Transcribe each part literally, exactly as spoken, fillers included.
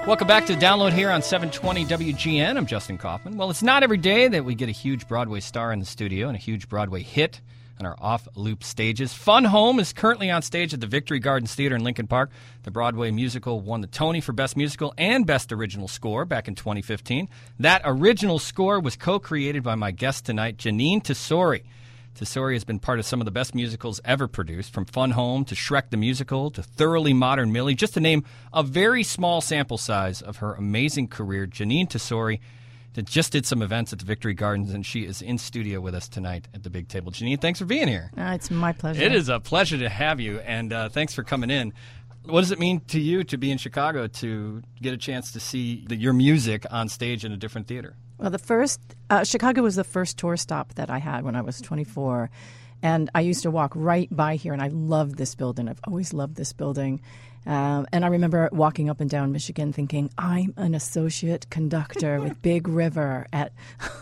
Welcome back to Download here on seven twenty W G N. I'm Justin Kaufman. Well, it's not every day that we get a huge Broadway star in the studio and a huge Broadway hit on our off-loop stages. Fun Home is currently on stage at the Victory Gardens Theater in Lincoln Park. The Broadway musical won the Tony for Best Musical and Best Original Score back in twenty fifteen. That original score was co-created by my guest tonight, Jeanine Tesori. Tesori has been part of some of the best musicals ever produced, from Fun Home to Shrek the Musical to Thoroughly Modern Millie, just to name a very small sample size of her amazing career. Jeanine Tesori that just did some events at the Victory Gardens, and she is in studio with us tonight at the Big Table. Jeanine, thanks for being here. Uh, it's my pleasure. It is a pleasure to have you, and uh, thanks for coming in. What does it mean to you to be in Chicago, to get a chance to see the, your music on stage in a different theater? Well, the first, uh, Chicago was the first tour stop that I had when I was twenty-four. And I used to walk right by here, and I loved this building. I've always loved this building. Um, and I remember walking up and down Michigan thinking, I'm an associate conductor with Big River at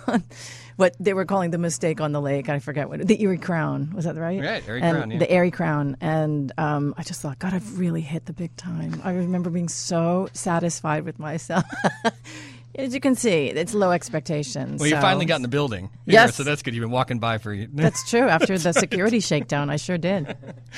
what they were calling the Mistake on the Lake. I forget what, the Erie Crown. Was that right? Right, Erie and Crown, yeah. The Erie Crown. And um, I just thought, God, I've really hit the big time. I remember being so satisfied with myself. As you can see, it's low expectations. Well, you so. finally got in the building. Yes. Here, so that's good. You've been walking by for... That's true. After the security shakedown, I sure did.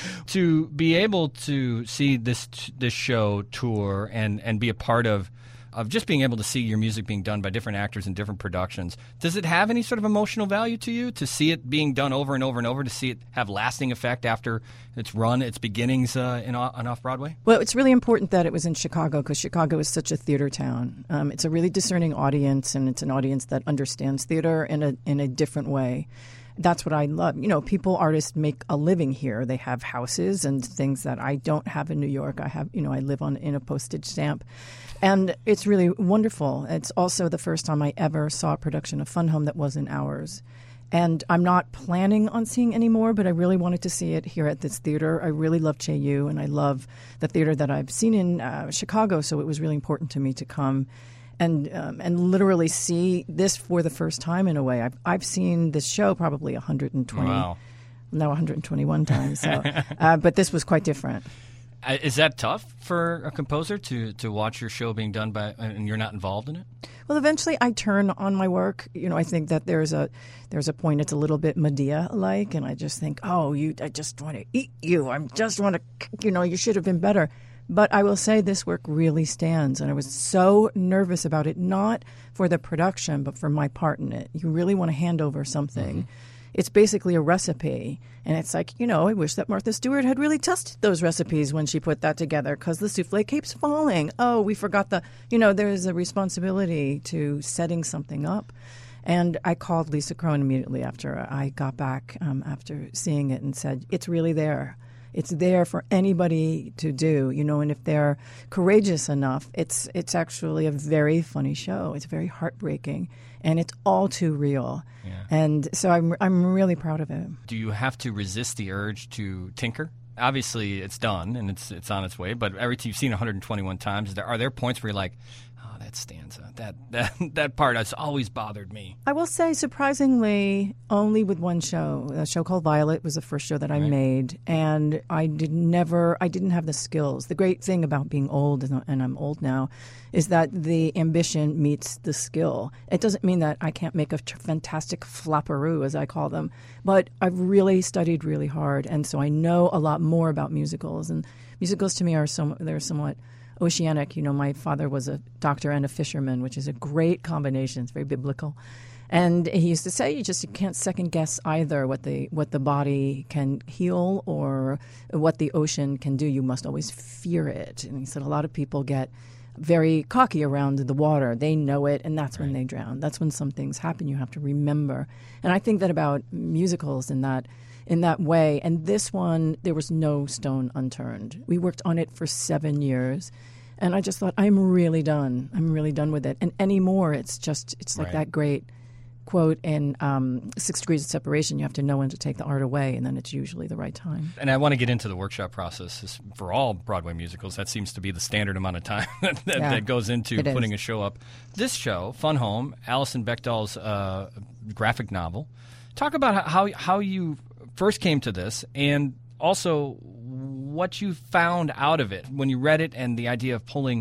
To be able to see this this show tour and, and be a part of of just being able to see your music being done by different actors in different productions, does it have any sort of emotional value to you to see it being done over and over and over, to see it have lasting effect after its run, its beginnings uh, in, on Off-Broadway? Well, it's really important that it was in Chicago, because Chicago is such a theater town. Um, it's a really discerning audience, and it's an audience that understands theater in a in a different way. That's what I love. You know, people, artists make a living here. They have houses and things that I don't have in New York. I have, you know, I live on in a postage stamp. And it's really wonderful. It's also the first time I ever saw a production of Fun Home that wasn't ours. And I'm not planning on seeing any more, but I really wanted to see it here at this theater. I really love Che Yu, and I love the theater that I've seen in uh, Chicago, so it was really important to me to come and um, and literally see this for the first time in a way. I've, I've seen this show probably one hundred twenty, wow. no, one hundred twenty-one times, so, uh, but this was quite different. Uh, is that tough for a composer to, to watch your show being done by and you're not involved in it? Well, eventually I turn on my work. You know, I think that there's a there's a point it's a little bit Medea-like, and I just think, oh, you, I just want to eat you. I just want to, you know, you should have been better. But I will say this work really stands, and I was so nervous about it, not for the production, but for my part in it. You really want to hand over something. Mm-hmm. It's basically a recipe, and it's like, you know, I wish that Martha Stewart had really tested those recipes when she put that together, because the souffle keeps falling. Oh, we forgot the, you know, there is a responsibility to setting something up. And I called Lisa Crone immediately after I got back, um, after seeing it, and said, it's really there. It's there for anybody to do, you know, and if they're courageous enough, it's it's actually a very funny show. It's very heartbreaking, and it's all too real. Yeah. And so I'm I'm really proud of it. Do you have to resist the urge to tinker? Obviously, it's done and it's it's on its way, but every time you've seen one hundred twenty-one times, there are there points where you're like, oh, that stanza, that that that part has always bothered me. I will say, surprisingly, only with one show. A show called Violet was the first show that I right. made, and I did never, I didn't have the skills. The great thing about being old, and I'm old now, is that the ambition meets the skill. It doesn't mean that I can't make a t- fantastic flapperoo, as I call them, but I've really studied really hard, and so I know a lot more about musicals. And musicals to me are some, they're somewhat oceanic. You know, my father was a doctor and a fisherman, which is a great combination. It's very biblical. And he used to say, you just you can't second guess either what the what the body can heal or what the ocean can do. You must always fear it. And he said a lot of people get very cocky around the water. They know it, and that's right. when they drown. That's when some things happen you have to remember. And I think that about musicals in that in that way. And this one, there was no stone unturned. We worked on it for seven years. And I just thought, I'm really done. I'm really done with it. And anymore, it's just, it's like right. that great quote in um, Six Degrees of Separation, you have to know when to take the art away, and then it's usually the right time. And I want to get into the workshop process for all Broadway musicals. That seems to be the standard amount of time that, yeah, that goes into it putting is. a show up. This show, Fun Home, Alison Bechdel's uh, graphic novel. Talk about how how you first came to this, and also what you found out of it when you read it, and the idea of pulling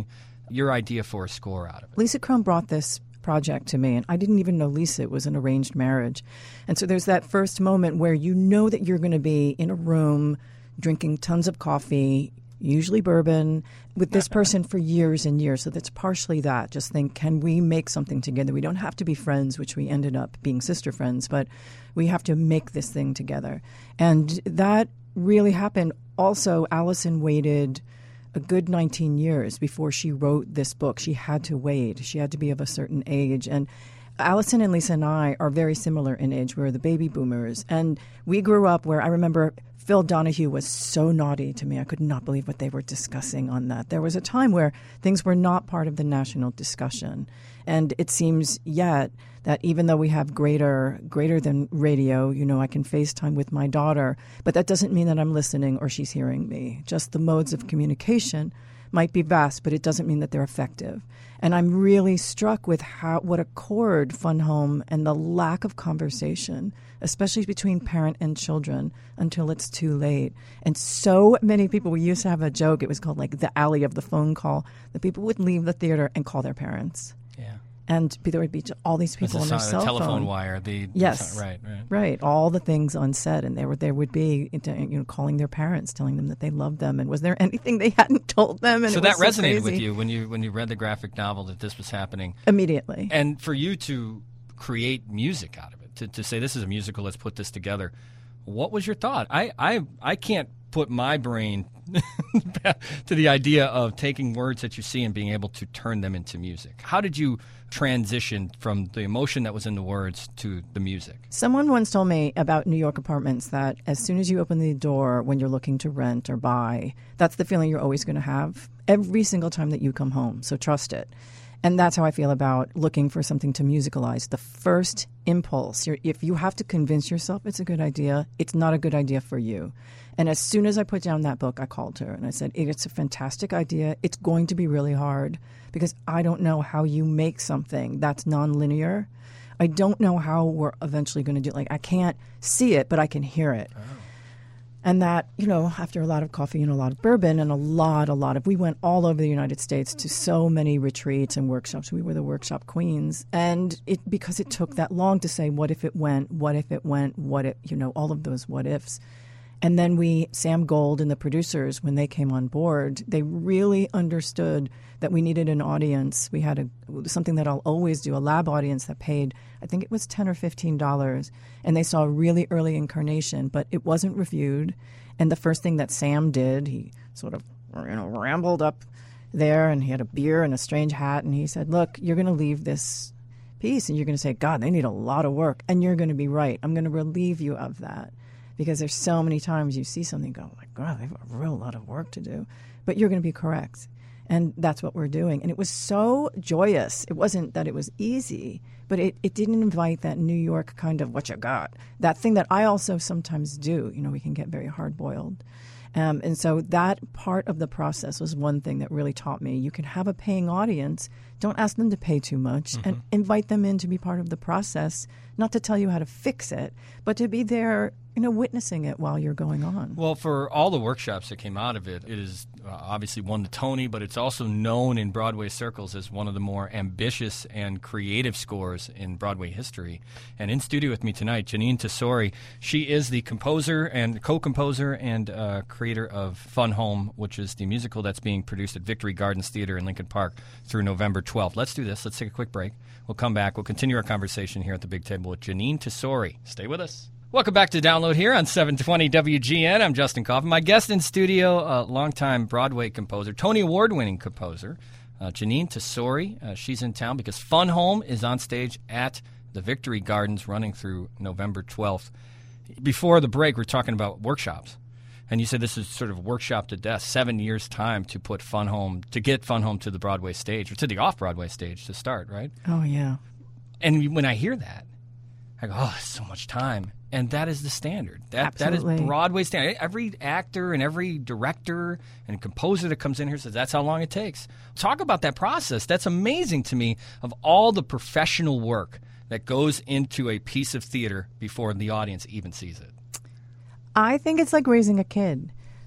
your idea for a score out of it? Lisa Kron brought this project to me, and I didn't even know Lisa. It was an arranged marriage. And so there's that first moment where you know that you're going to be in a room drinking tons of coffee, usually bourbon, with this person for years and years. So that's partially that. Just think, can we make something together? We don't have to be friends, which we ended up being sister friends, but we have to make this thing together. And that really happened. Also, Allison waited a good nineteen years before she wrote this book. She had to wait. She had to be of a certain age. And Allison and Lisa and I are very similar in age. We're the baby boomers. And we grew up where I remember Phil Donahue was so naughty to me. I could not believe what they were discussing on that. There was a time where things were not part of the national discussion. And it seems yet that even though we have greater greater than radio, you know, I can FaceTime with my daughter, but that doesn't mean that I'm listening or she's hearing me. Just the modes of communication might be vast, but it doesn't mean that they're effective. And I'm really struck with how what a chord Fun Home and the lack of conversation, especially between parent and children, until it's too late. And so many people, we used to have a joke, it was called like the alley of the phone call, that people would leave the theater and call their parents. Yeah. And there would be all these people on their cell phone. The telephone wire. The, yes. The, right, right. Right. All the things unsaid. And there, were, there would be, you know, calling their parents, telling them that they loved them. And was there anything they hadn't told them? And so it that was so resonated crazy. with you when you when you read the graphic novel that this was happening? Immediately. And for you to create music out of it, to, to say this is a musical, let's put this together. What was your thought? I, I, I can't put my brain to the idea of taking words that you see and being able to turn them into music. How did you transition from the emotion that was in the words to the music? Someone once told me about New York apartments that as soon as you open the door when you're looking to rent or buy, that's the feeling you're always going to have every single time that you come home. So trust it. And that's how I feel about looking for something to musicalize. The first impulse, you're, if you have to convince yourself it's a good idea, it's not a good idea for you. And as soon as I put down that book, I called her and I said, it's a fantastic idea. It's going to be really hard because I don't know how you make something that's nonlinear. I don't know how we're eventually going to do it. Like, I can't see it, but I can hear it. Oh. And that, you know, after a lot of coffee and a lot of bourbon and a lot, a lot of, we went all over the United States to so many retreats and workshops. We were the workshop queens. And it, because it took that long to say, what if it went, what if it went, what if, you know, all of those what ifs. And then we, Sam Gold and the producers, when they came on board, they really understood that we needed an audience. We had a something that I'll always do, a lab audience that paid, I think it was ten or fifteen dollars, and they saw a really early incarnation, but it wasn't reviewed. And the first thing that Sam did, he sort of, you know, rambled up there, and he had a beer and a strange hat, and he said, look, you're going to leave this piece, and you're going to say, God, they need a lot of work, and you're going to be right. I'm going to relieve you of that. Because there's so many times you see something go, like, God, they have a real lot of work to do. But you're going to be correct. And that's what we're doing. And it was so joyous. It wasn't that it was easy, but it, it didn't invite that New York kind of what you got. That thing that I also sometimes do. You know, we can get very hard-boiled. Um, and so that part of the process was one thing that really taught me. You can have a paying audience. Don't ask them to pay too much, mm-hmm. and invite them in to be part of the process, not to tell you how to fix it, but to be there, you know, witnessing it while you're going on. Well, for all the workshops that came out of it, it is uh, obviously won the Tony, but it's also known in Broadway circles as one of the more ambitious and creative scores in Broadway history. And in studio with me tonight, Jeanine Tesori. She is the composer and co-composer and uh, creator of Fun Home, which is the musical that's being produced at Victory Gardens Theater in Lincoln Park through November twelfth. Let's do this. Let's take a quick break. We'll come back. We'll continue our conversation here at the Big Table with Jeanine Tesori. Stay with us. Welcome back to Download here on seven twenty W G N. I'm Justin Kaufman. My guest in studio, a longtime Broadway composer, Tony Award-winning composer, uh, Jeanine Tesori. Uh, she's in town because Fun Home is on stage at the Victory Gardens running through November twelfth. Before the break, we we're talking about workshops. And you said this is sort of workshop to death, seven years' time to put Fun Home, to get Fun Home to the Broadway stage, or to the off-Broadway stage to start, right? Oh, yeah. And when I hear that, I go, oh, that's so much time. And that is the standard. That Absolutely. That is Broadway standard. Every actor and every director and composer that comes in here says that's how long it takes. Talk about that process. That's amazing to me, of all the professional work that goes into a piece of theater before the audience even sees it. I think it's like raising a kid.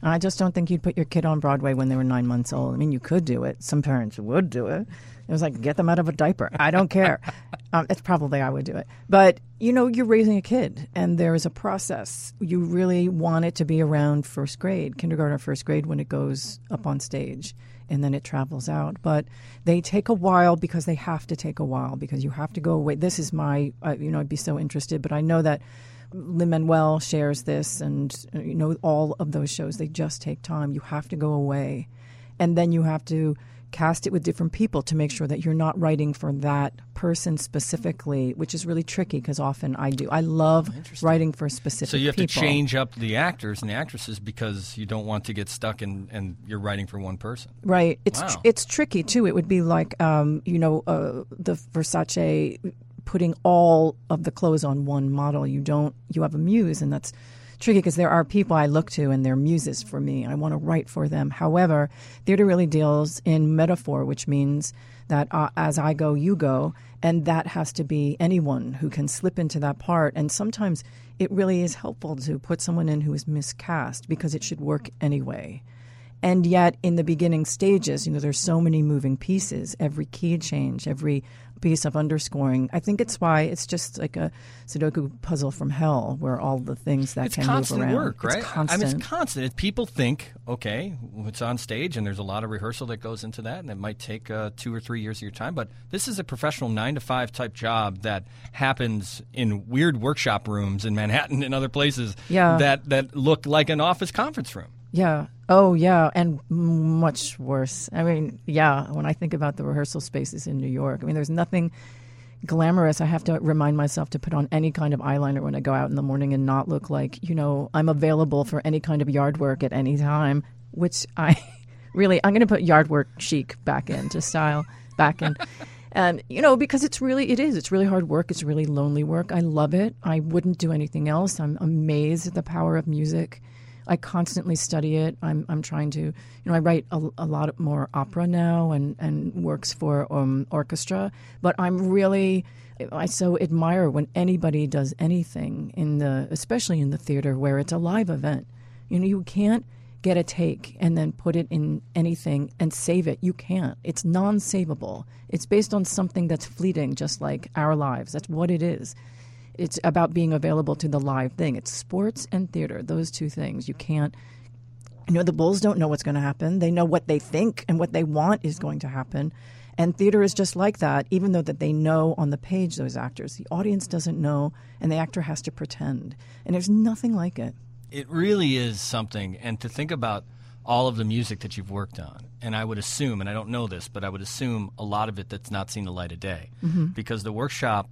I just don't think you'd put your kid on Broadway when they were nine months old. I mean, you could do it. Some parents would do it. It was like, get them out of a diaper. I don't care. um, it's probably I would do it. But, you know, you're raising a kid, and there is a process. You really want it to be around first grade, kindergarten or first grade when it goes up on stage, and then it travels out. But they take a while because they have to take a while because you have to go away. This is my, uh, you know, I'd be so interested, but I know that Lin-Manuel shares this, and you know all of those shows, they just take time. You have to go away, and then you have to cast it with different people to make sure that you're not writing for that person specifically, which is really tricky because often I do. I love oh, writing for specific people. So you have people. to change up the actors and the actresses because you don't want to get stuck in and you're writing for one person. Right. It's wow. tr- it's tricky too. It would be like um, you know uh, the Versace putting all of the clothes on one model. You don't, you have a muse, and that's tricky because there are people I look to and they're muses for me. I want to write for them. However, theater really deals in metaphor, which means that uh, as I go, you go, and that has to be anyone who can slip into that part. And sometimes it really is helpful to put someone in who is miscast because it should work anyway. And yet, in the beginning stages, you know, there's so many moving pieces, every key change, every piece of underscoring. I think it's why it's just like a Sudoku puzzle from hell, where all the things that it's can move around. It's constant work, right? It's constant. I mean, it's constant. If people think, okay, it's on stage, and there's a lot of rehearsal that goes into that, and it might take uh, two or three years of your time. But this is a professional nine to five type job that happens in weird workshop rooms in Manhattan and other places yeah. that that look like an office conference room. Yeah. Oh, yeah. And much worse. I mean, yeah, when I think about the rehearsal spaces in New York, I mean, there's nothing glamorous. I have to remind myself to put on any kind of eyeliner when I go out in the morning and not look like, you know, I'm available for any kind of yard work at any time, which I really, I'm going to put yard work chic back into style, back in. And, you know, because it's really, it is, it's really hard work. It's really lonely work. I love it. I wouldn't do anything else. I'm amazed at the power of music. I constantly study it. I'm I'm trying to, you know, I write a, a lot more opera now and, and works for um, orchestra. But I'm really, I so admire when anybody does anything in the, especially in the theater where it's a live event. You know, you can't get a take and then put it in anything and save it. You can't. It's non-savable. It's based on something that's fleeting, just like our lives. That's what it is. It's about being available to the live thing. It's sports and theater, those two things. You can't, you know, the Bulls don't know what's going to happen. They know what they think and what they want is going to happen. And theater is just like that, even though that they know on the page, those actors. The audience doesn't know, and the actor has to pretend. And there's nothing like it. It really is something. And to think about all of the music that you've worked on, and I would assume, and I don't know this, but I would assume a lot of it that's not seen the light of day. Mm-hmm. Because the workshop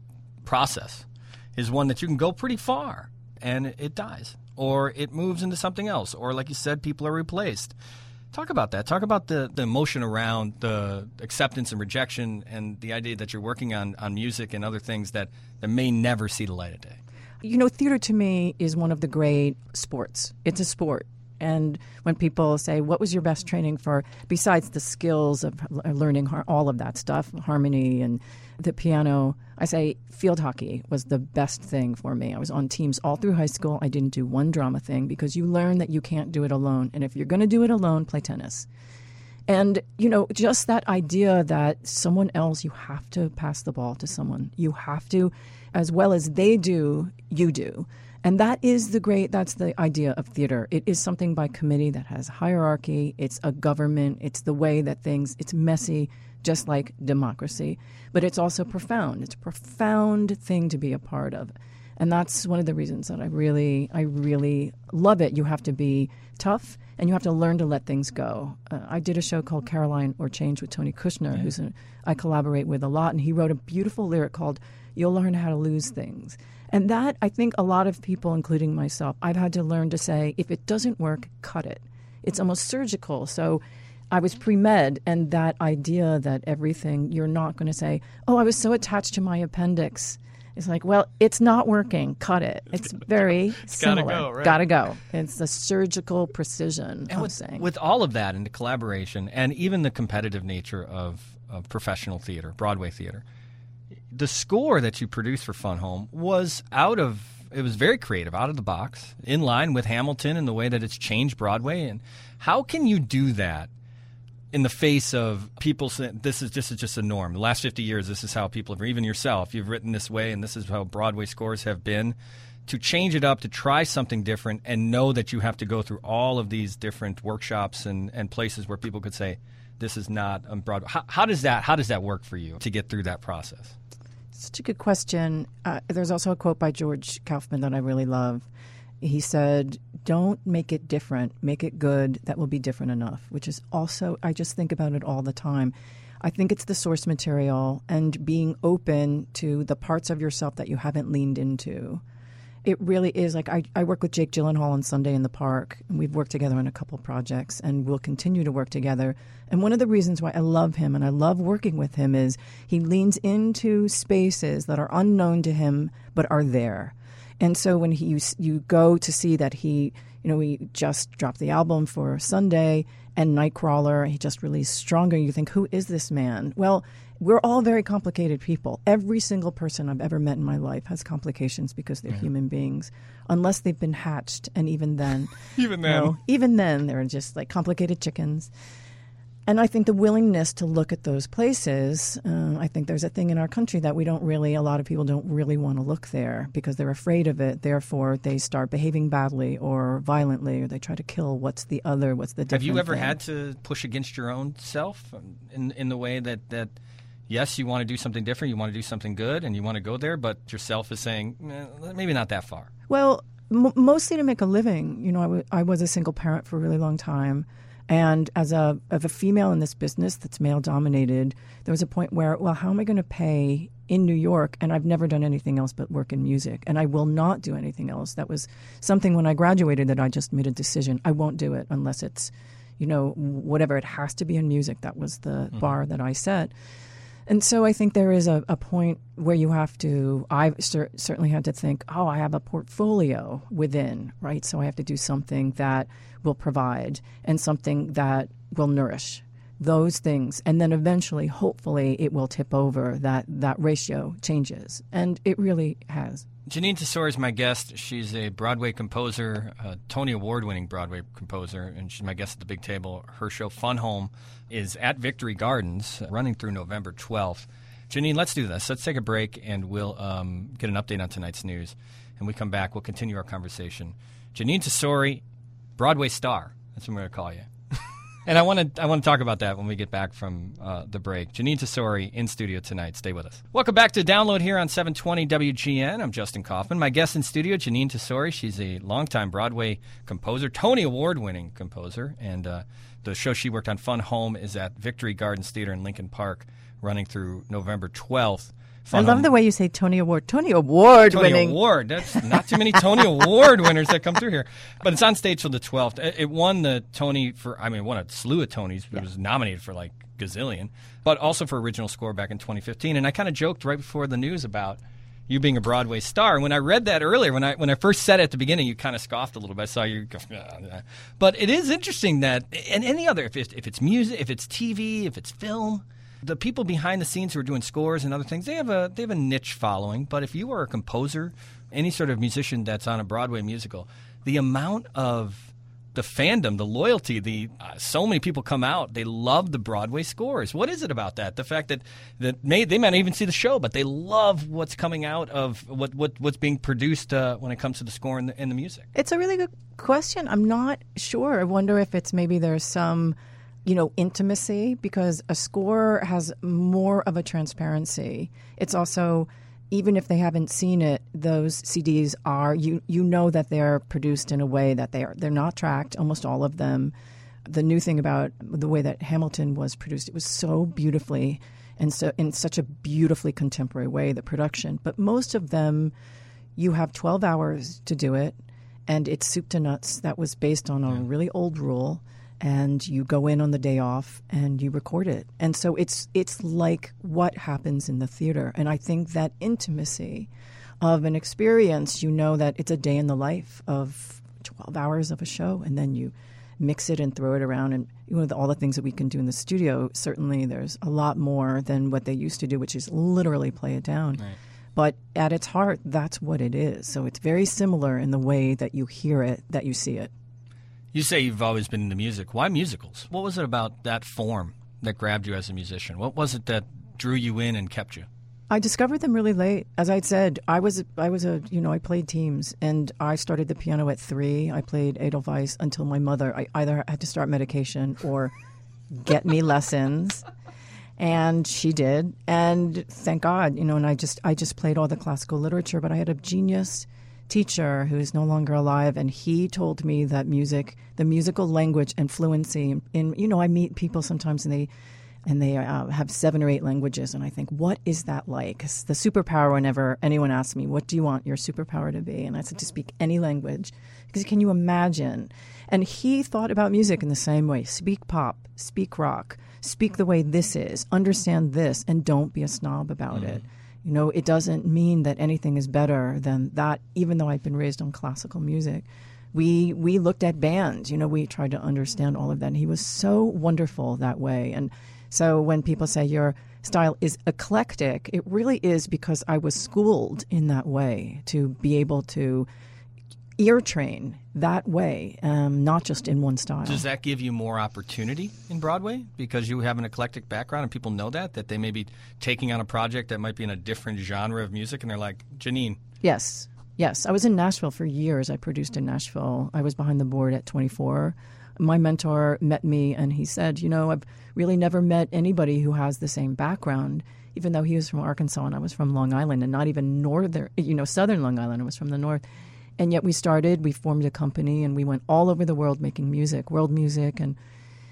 process is one that you can go pretty far and it dies, or it moves into something else, or like you said, people are replaced. Talk about that. Talk about the, the emotion around the acceptance and rejection and the idea that you're working on, on music and other things that, that may never see the light of day. You know, theater to me is one of the great sports. It's a sport. And when people say, what was your best training for, besides the skills of learning har- all of that stuff, harmony and the piano, I say field hockey was the best thing for me. I was on teams all through high school. I didn't do one drama thing because you learn that you can't do it alone. And if you're going to do it alone, play tennis. And, you know, just that idea that someone else, you have to pass the ball to someone. You have to, as well as they do, you do. And that is the great, that's the idea of theater. It is something by committee that has hierarchy. It's a government. It's the way that things, it's messy, just like democracy. But it's also profound. It's a profound thing to be a part of. And that's one of the reasons that I really, I really love it. You have to be tough and you have to learn to let things go. Uh, I did a show called Caroline or Change with Tony Kushner, yeah. who's a, I collaborate with a lot. And he wrote a beautiful lyric called You'll Learn How to Lose Things. And that, I think a lot of people, including myself, I've had to learn to say, if it doesn't work, cut it. It's almost surgical. So I was pre-med, and that idea that everything, you're not going to say, oh, I was so attached to my appendix. It's like, well, it's not working. Cut it. It's very it's similar. Gotta go, right? Gotta go. It's the surgical precision and of with, saying. With all of that and the collaboration and even the competitive nature of, of professional theater, Broadway theater, the score that you produced for Fun Home was out of it was very creative, out of the box, in line with Hamilton and the way that it's changed Broadway. And how can you do that in the face of people saying this is this is just a norm? The last fifty years, this is how people have, even yourself, you've written this way, and this is how Broadway scores have been. To change it up, to try something different, and know that you have to go through all of these different workshops and, and places where people could say, this is not on Broadway. How, how does that how does that work for you to get through that process? Such a good question. Uh, there's also a quote by George Kaufman that I really love. He said, don't make it different, make it good. That will be different enough, which is also, I just think about it all the time. I think it's the source material and being open to the parts of yourself that you haven't leaned into. It really is. Like I, I work with Jake Gyllenhaal on Sunday in the Park, and we've worked together on a couple projects, and we'll continue to work together. And one of the reasons why I love him and I love working with him is he leans into spaces that are unknown to him but are there. And so when he, you, you go to see that he, you know, he just dropped the album for Sunday and Nightcrawler, he just released Stronger, you think, who is this man? Well, we're all very complicated people. Every single person I've ever met in my life has complications because they're yeah. human beings, unless they've been hatched. And even then, even then, you know, even then, they're just like complicated chickens. And I think the willingness to look at those places, uh, I think there's a thing in our country that we don't really, a lot of people don't really want to look there because they're afraid of it. Therefore, they start behaving badly or violently, or they try to kill what's the other, what's the different Have you ever thing. had to push against your own self in in the way that, that yes, you want to do something different, you want to do something good, and you want to go there, but yourself is saying, eh, maybe not that far? Well, m- mostly to make a living. You know, I, w- I was a single parent for a really long time. And as a, as a female in this business that's male-dominated, there was a point where, well, how am I going to pay in New York? And I've never done anything else but work in music. And I will not do anything else. That was something when I graduated that I just made a decision. I won't do it unless it's, you know, whatever. It has to be in music. That was the mm-hmm. bar that I set. And so I think there is a, a point where you have to, I've cer- certainly had to think, oh, I have a portfolio within, right? So I have to do something that will provide and something that will nourish those things. And then eventually, hopefully, it will tip over, that that ratio changes. And it really has. Jeanine Tesori is my guest. She's a Broadway composer, a Tony Award-winning Broadway composer, and she's my guest at the big table. Her show, Fun Home, is at Victory Gardens, running through November twelfth. Jeanine, let's do this. Let's take a break, and we'll um, get an update on tonight's news. And we come back, we'll continue our conversation. Jeanine Tesori, Broadway star. That's what I'm going to call you. And I want to I want to talk about that when we get back from uh, the break. Jeanine Tesori in studio tonight. Stay with us. Welcome back to Download here on seven twenty W G N. I'm Justin Kaufman. My guest in studio, Jeanine Tesori. She's a longtime Broadway composer, Tony Award-winning composer. And uh, the show she worked on, Fun Home, is at Victory Gardens Theater in Lincoln Park, running through November twelfth. Fun I love Home. The way you say Tony Award. Tony Award Tony winning. Award. That's not too many Tony Award winners that come through here. But it's on stage till the twelfth. It, it won the Tony for, I mean, it won a slew of Tonys. It yeah. was nominated for like gazillion, but also for original score back in twenty fifteen. And I kind of joked right before the news about you being a Broadway star. And when I read that earlier, when I when I first said it at the beginning, you kind of scoffed a little bit. I saw you go, ah. But it is interesting that, and any other, if it's, if it's music, if it's T V, if it's film, the people behind the scenes who are doing scores and other things, they have a they have a niche following. But if you are a composer, any sort of musician that's on a Broadway musical, the amount of the fandom, the loyalty, the uh, so many people come out, they love the Broadway scores. What is it about that? The fact that that may they might not even see the show, but they love what's coming out of what, what what's being produced uh, when it comes to the score and the, and the music. It's a really good question. I'm not sure. I wonder if it's maybe there's some, you know, intimacy, because a score has more of a transparency. It's also, even if they haven't seen it, those C Ds are, you you know that they're produced in a way that they are, they're not tracked, almost all of them. The new thing about the way that Hamilton was produced, it was so beautifully and so in such a beautifully contemporary way, the production. But most of them, you have twelve hours to do it, and it's soup to nuts. That was based on a yeah. really old rule. And you go in on the day off and you record it. And so it's it's like what happens in the theater. And I think that intimacy of an experience, you know that it's a day in the life of twelve hours of a show, and then you mix it and throw it around. And you know, all the things that we can do in the studio, certainly there's a lot more than what they used to do, which is literally play it down. Right. But at its heart, that's what it is. So it's very similar in the way that you hear it, that you see it. You say you've always been into music. Why musicals? What was it about that form that grabbed you as a musician? What was it that drew you in and kept you? I discovered them really late. As I said, I was I was a you know I played teams, and I started the piano at three. I played Edelweiss until my mother I either had to start medication or get me lessons, and she did. And thank God, you know. And I just I just played all the classical literature. But I had a genius teacher who's no longer alive, and he told me that music, the musical language and fluency. In you know, I meet people sometimes, and they. And they uh, have seven or eight languages. And I think, what is that like? 'Cause the superpower, whenever anyone asks me, what do you want your superpower to be? And I said, to speak any language. Because can you imagine? And he thought about music in the same way. Speak pop, speak rock, speak the way this is, understand this, and don't be a snob about mm-hmm. it. You know, it doesn't mean that anything is better than that, even though I've been raised on classical music. We we looked at bands. You know, we tried to understand all of that. And he was so wonderful that way. And so when people say your style is eclectic, it really is because I was schooled in that way to be able to ear train that way, um, not just in one style. Does that give you more opportunity in Broadway because you have an eclectic background and people know that, that they may be taking on a project that might be in a different genre of music and they're like, Janine? Yes. Yes. I was in Nashville for years. I produced in Nashville. I was behind the board at twenty-four. My mentor met me and he said, you know, I've really never met anybody who has the same background, even though he was from Arkansas and I was from Long Island, and not even northern, you know, southern Long Island. I was from the north. And yet we started, we formed a company, and we went all over the world making music, world music and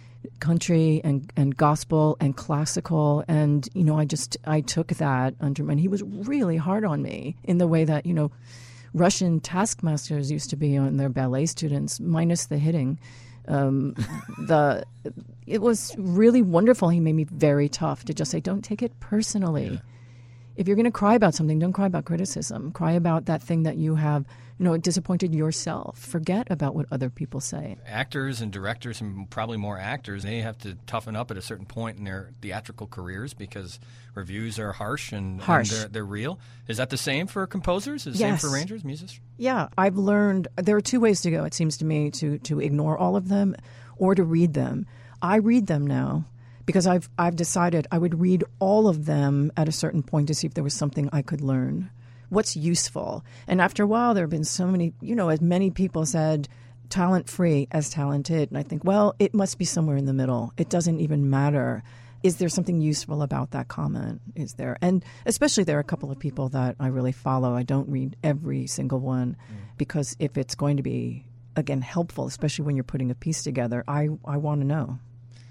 country and, and gospel and classical. And, you know, I just, I took that under, and he was really hard on me in the way that, you know, Russian taskmasters used to be on their ballet students, minus the hitting. Um, the it was really wonderful. He made me very tough to just say, don't take it personally. Yeah. If you're going to cry about something, don't cry about criticism. Cry about that thing that you have, you know, disappointed yourself. Forget about what other people say. Actors and directors, and probably more actors, they have to toughen up at a certain point in their theatrical careers because reviews are harsh and, harsh. and they're, they're real. Is that the same for composers? Is it yes. the same for arrangers, musicians? Yeah, I've learned there are two ways to go, it seems to me, to, to ignore all of them or to read them. I read them now. Because I've I've decided I would read all of them at a certain point to see if there was something I could learn. What's useful? And after a while, there have been so many, you know, as many people said, talent-free as talented. And I think, well, it must be somewhere in the middle. It doesn't even matter. Is there something useful about that comment? Is there? And especially there are a couple of people that I really follow. I don't read every single one mm. because if it's going to be, again, helpful, especially when you're putting a piece together, I, I want to know.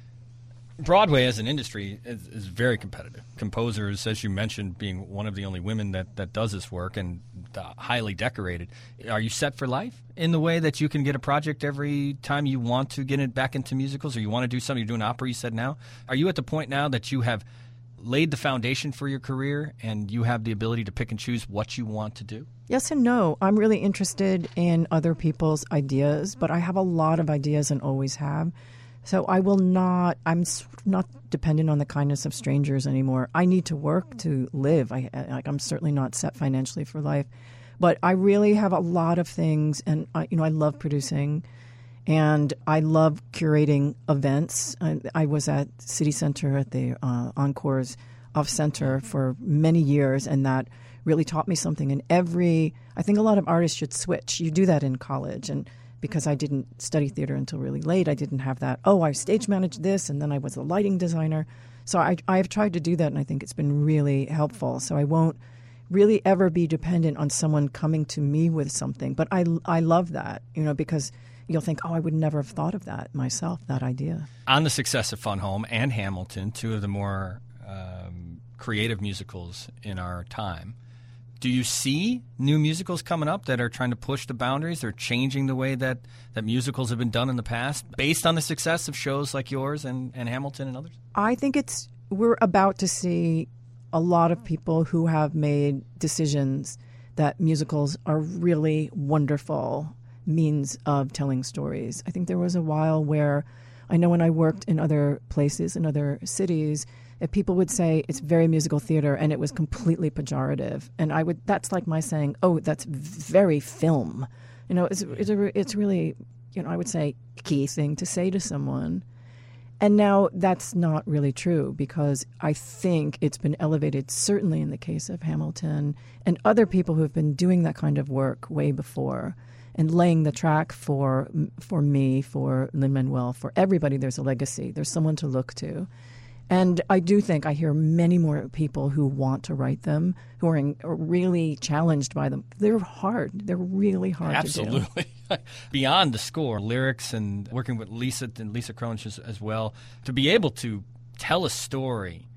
Broadway as an industry is, is very competitive. Composers, as you mentioned, being one of the only women that, that does this work and uh, highly decorated. Are you set for life in the way that you can get a project every time you want to get it back into musicals or you want to do something? You're doing opera, you said now. Are you at the point now that you have laid the foundation for your career and you have the ability to pick and choose what you want to do? Yes and no. I'm really interested in other people's ideas, but I have a lot of ideas and always have. So I will not, I'm not dependent on the kindness of strangers anymore. I need to work to live. I, like, I'm certainly not set financially for life. But I really have a lot of things, and I, you know, I love producing, and I love curating events. I, I was at City Center at the uh, Encores Off Center for many years, and that really taught me something. And every, I think a lot of artists should switch. You do that in college, and because I didn't study theater until really late, I didn't have that, oh, I stage managed this, and then I was a lighting designer. So I, I've tried to do that, and I think it's been really helpful. So I won't really ever be dependent on someone coming to me with something. But I, I love that, you know, because you'll think, oh, I would never have thought of that myself, that idea. On the success of Fun Home and Hamilton, two of the more um, creative musicals in our time, do you see new musicals coming up that are trying to push the boundaries? They're changing the way that, that musicals have been done in the past based on the success of shows like yours and, and Hamilton and others? I think it's we're about to see a lot of people who have made decisions that musicals are really wonderful means of telling stories. I think there was a while where I know when I worked in other places, in other cities, if people would say it's very musical theater, and it was completely pejorative. And I would, that's like my saying, oh, that's very film. You know, it's, it's, a, it's really, you know, I would say key thing to say to someone. And now that's not really true, because I think it's been elevated, certainly in the case of Hamilton and other people who have been doing that kind of work way before and laying the track for for me, for Lin-Manuel, for everybody. There's a legacy. There's someone to look to. And I do think I hear many more people who want to write them, who are, in, are really challenged by them. They're hard. They're really hard Absolutely. to do. Beyond the score, lyrics, and working with Lisa and Lisa Kronich as, as well, to be able to tell a story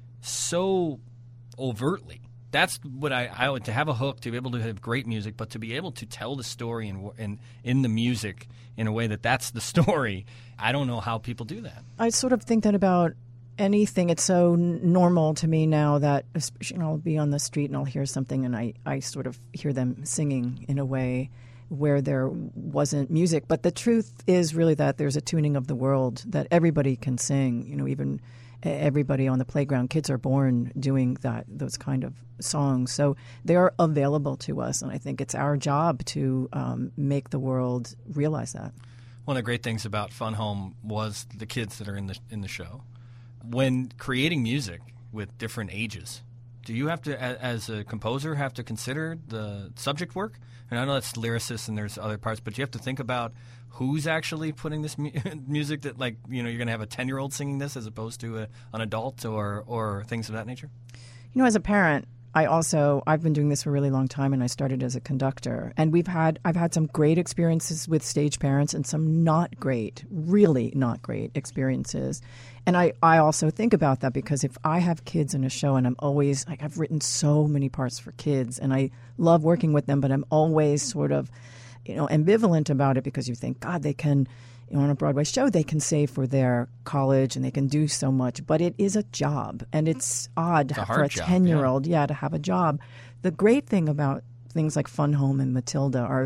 so overtly. That's what I, I would, to have a hook, to be able to have great music, but to be able to tell the story in, in, in the music in a way that that's the story. I don't know how people do that. I sort of think that about anything. It's so n- normal to me now that, you know, I'll be on the street and I'll hear something and I, I sort of hear them singing in a way where there wasn't music. But the truth is really that there's a tuning of the world that everybody can sing. You know, even everybody on the playground, kids are born doing that, those kind of songs. So they're available to us, and I think it's our job to um, make the world realize that. One of the great things about Fun Home was the kids that are in the in the show. When creating music with different ages, do you have to, as a composer, have to consider the subject work? And I know that's lyricists and there's other parts, but you have to think about who's actually putting this mu- music that, like, you know, you're going to have a ten-year-old singing this as opposed to a, an adult or, or things of that nature? You know, as a parent, I also, I've been doing this for a really long time, and I started as a conductor. And we've had, I've had some great experiences with stage parents and some not great, really not great experiences. And I, I also think about that, because if I have kids in a show, and I'm always, like, I've written so many parts for kids and I love working with them, but I'm always sort of, you know, ambivalent about it, because you think, God, they can, you know, on a Broadway show, they can save for their college and they can do so much, but it is a job, and it's odd it's a for a ten-year-old, yeah. yeah, to have a job. The great thing about things like Fun Home and Matilda are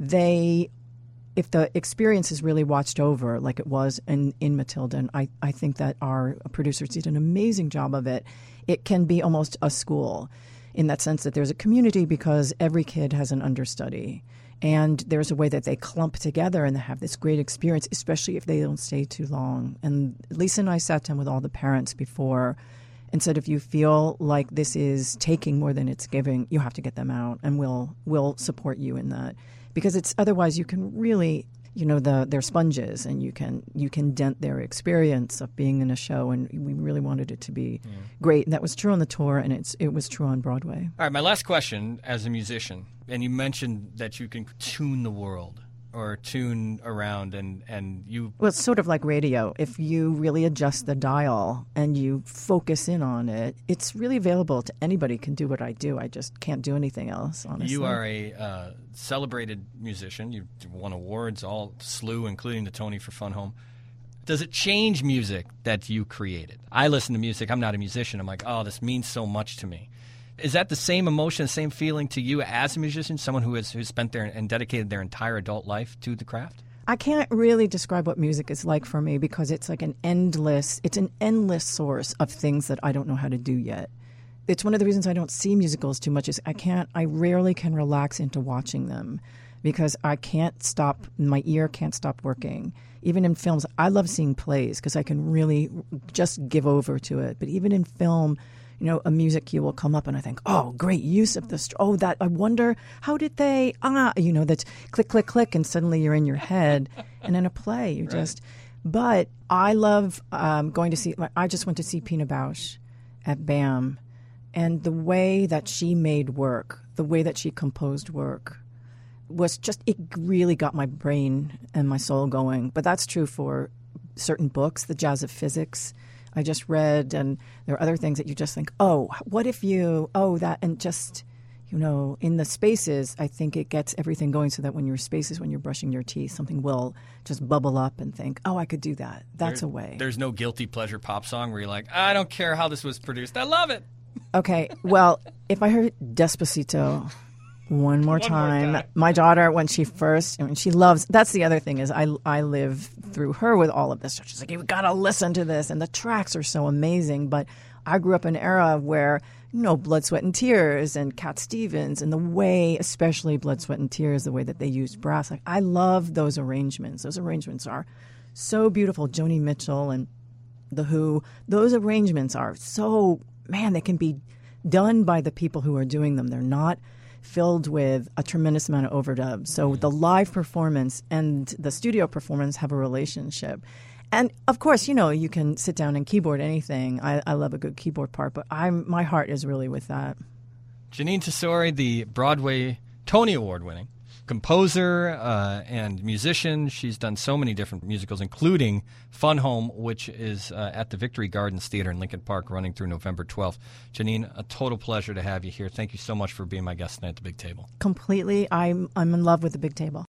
they, if the experience is really watched over, like it was in, in Matilda, and I, I think that our producers did an amazing job of it, it can be almost a school in that sense that there's a community, because every kid has an understudy. And there's a way that they clump together and they have this great experience, especially if they don't stay too long. And Lisa and I sat down with all the parents before and said, if you feel like this is taking more than it's giving, you have to get them out, and we'll we'll support you in that. Because it's otherwise you can really, you know, the they're sponges, and you can you can dent their experience of being in a show. And we really wanted it to be yeah. great. And that was true on the tour, and it's it was true on Broadway. All right, my last question as a musician, and you mentioned that you can tune the world or tune around, and, and you... Well, it's sort of like radio. If you really adjust the dial and you focus in on it, it's really available to anybody can do what I do. I just can't do anything else, honestly. You are a uh, celebrated musician. You've won awards, all slew, including the Tony for Fun Home. Does it change music that you created? I listen to music. I'm not a musician. I'm like, oh, this means so much to me. Is that the same emotion, the same feeling to you as a musician, someone who has who's spent their and dedicated their entire adult life to the craft? I can't really describe what music is like for me, because it's like an endless, it's an endless source of things that I don't know how to do yet. It's one of the reasons I don't see musicals too much is I can't, I rarely can relax into watching them, because I can't stop, my ear can't stop working. Even in films, I love seeing plays because I can really just give over to it. But even in film, you know, a music cue will come up and I think, oh, great use of this. Oh, that, I wonder, how did they, ah, you know, that's click, click, click, and suddenly you're in your head. And in a play, you right. just, but I love um, going to see, I just went to see Pina Bausch at B A M, and the way that she made work, the way that she composed work, was just, it really got my brain and my soul going. But that's true for certain books, The Jazz of Physics, I just read, and there are other things that you just think, oh, what if you, oh, that, and just, you know, in the spaces, I think it gets everything going so that when your spaces, when you're brushing your teeth, something will just bubble up and think, oh, I could do that. That's there, a way. There's no guilty pleasure pop song where you're like, I don't care how this was produced. I love it. Okay, well, if I heard Despacito One more One time. more time. My daughter, when she first, I mean, she loves, that's the other thing is I, I live through her with all of this. So she's like, you got to listen to this. And the tracks are so amazing. But I grew up in an era where, you know, Blood, Sweat, and Tears and Cat Stevens and the way, especially Blood, Sweat, and Tears, the way that they used brass. Like, I love those arrangements. Those arrangements are so beautiful. Joni Mitchell and The Who, those arrangements are so, man, they can be done by the people who are doing them. They're not filled with a tremendous amount of overdubs. So the live performance and the studio performance have a relationship. And of course, you know, you can sit down and keyboard anything. I, I love a good keyboard part, but I'm my heart is really with that. Jeanine Tesori, the Broadway Tony Award winning composer uh, and musician. She's done so many different musicals, including Fun Home, which is uh, at the Victory Gardens Theater in Lincoln Park, running through November twelfth. Jeanine, a total pleasure to have you here. Thank you so much for being my guest tonight at the Big Table. Completely. I'm I'm in love with the Big Table.